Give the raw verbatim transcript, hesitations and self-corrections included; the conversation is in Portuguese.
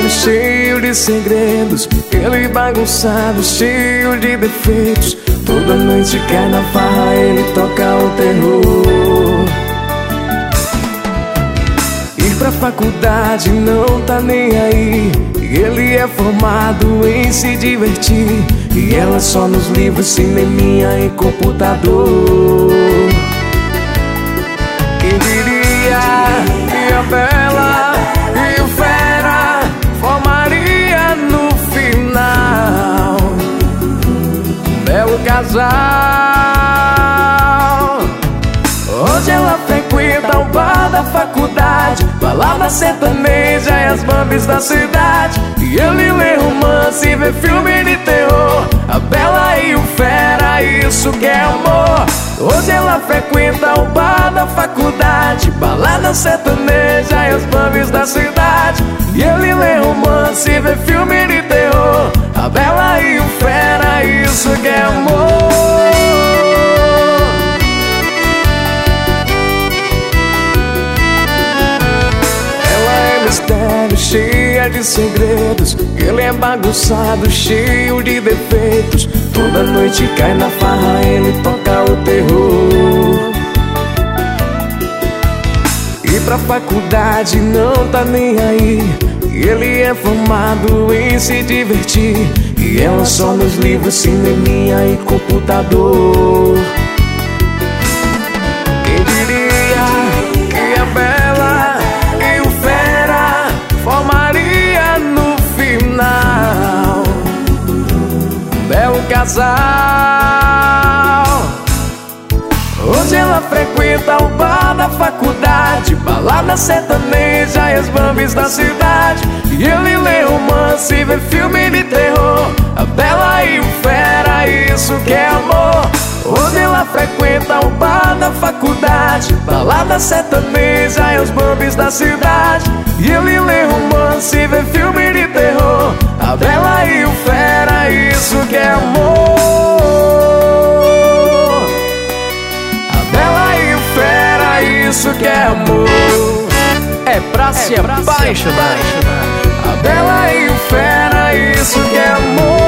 mistério, cheio de segredos. Ele bagunçado, cheio de defeitos. Toda noite cai na farra, ele toca o terror. Ir pra faculdade não tá nem aí. Ele é formado em se divertir. E ela só nos livros, cineminha e computador. Quem diria que a Bela e o Fera formaria no final um belo casal. Hoje ela frequenta o bar da faculdade, balada sertaneja e as bambis da cidade. E ele lê romance e vê filme de terror. A Bela e o Fera, isso que é amor. Hoje ela frequenta o bar da faculdade, balada sertaneja e as bambis da cidade. E ele lê romance e vê filme de terror. A Bela e o Fera, isso que é amor. Mistério, cheia de segredos. Ele é bagunçado, cheio de defeitos. Toda noite cai na farra, ele toca o terror. E pra faculdade não tá nem aí. Ele é formado em se divertir. E ela só nos livros, cineminha e computador. Quem diria que a Bela e o Fera formaria no final um belo casal. Hoje ela frequenta o bar da faculdade, balada sertaneja e as bambis da cidade. E ele lê romance e vê filme de terror. A Bela e o Fera, isso que é amor. Hoje ela frequenta o bar da faculdade, balada sertaneja e os bambis da cidade. E ele lê romance e vê filme de terror. A Bela e o Fera, isso que é amor. A Bela e o Fera, isso que é amor. É pra se apaixonar. A Bela e o Fera, isso que é amor.